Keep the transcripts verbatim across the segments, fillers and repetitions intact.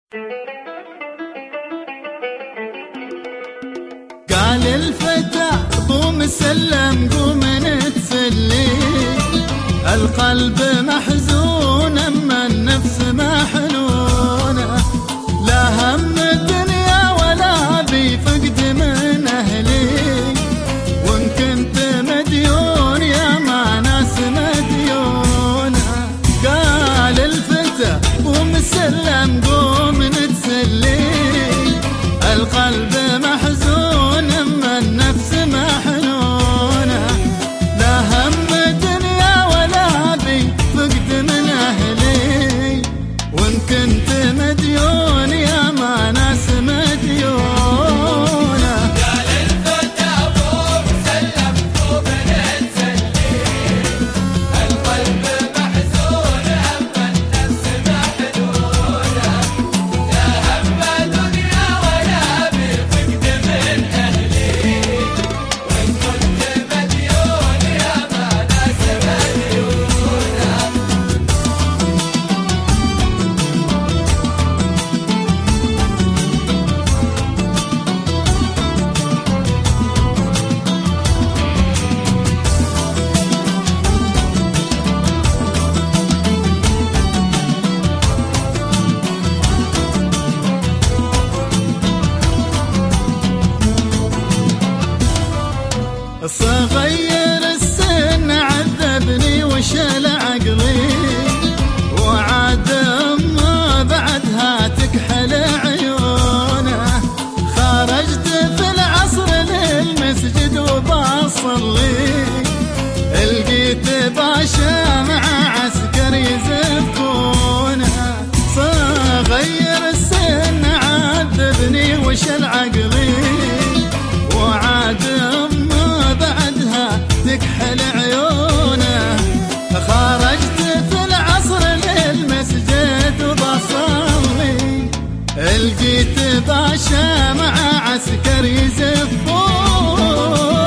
قال الفتى قوم سلم قوم نتسلي، القلب محزون اما النفس محنونه، لا هم الدنيا ولا بي فقد من اهلي، وان كنت مديون يا ما ناس مديونه. قال الفتى قوم سلم قوم نتسلي، القلب محزون اما النفس محنونه، لا هم الدنيا ولا بي فقد من اهلي، وان كنت مديون يا ما ناس مديونه. قال الفتى قوم سلم قوم نتسلي، القلب محزون اما النفس محنونه، لا هم دنيا ولا بي فقد من اهلي، وان كنت مديون يا ما ناس مديونه. صغير السن عذبني وشال عقلي، وعاد ما بعدها تكحل عيونه، خرجت في العصر للمسجد وبصلي، لقيت باشا مع عسكر يزفونه، صغير السن عذبني وشال عقلي، وعاد تكحل عيونه، خرجت في العصر للمسجد وبصلي، لقيت باشا مع عسكر يزفونه.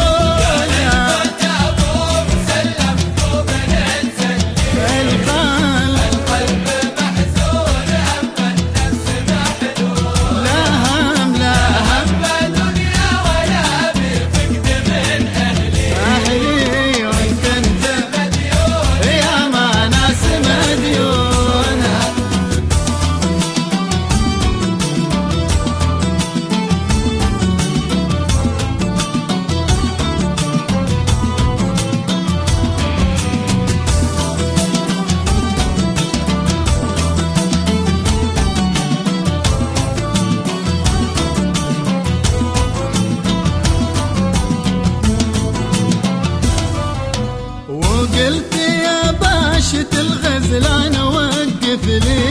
قلت يا باشة الغزلان وقف لي،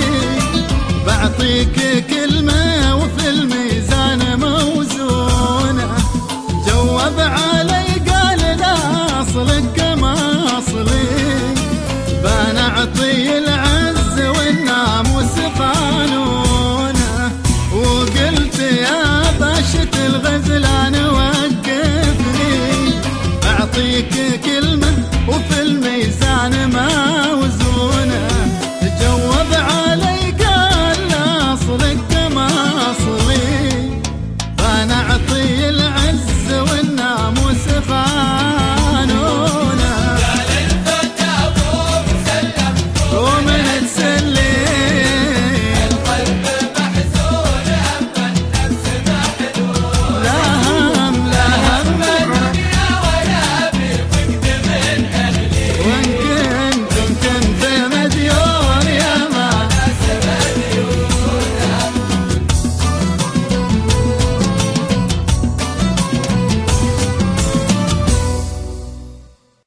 بعطيك كلمة وفي الميزان موزونة، جواب على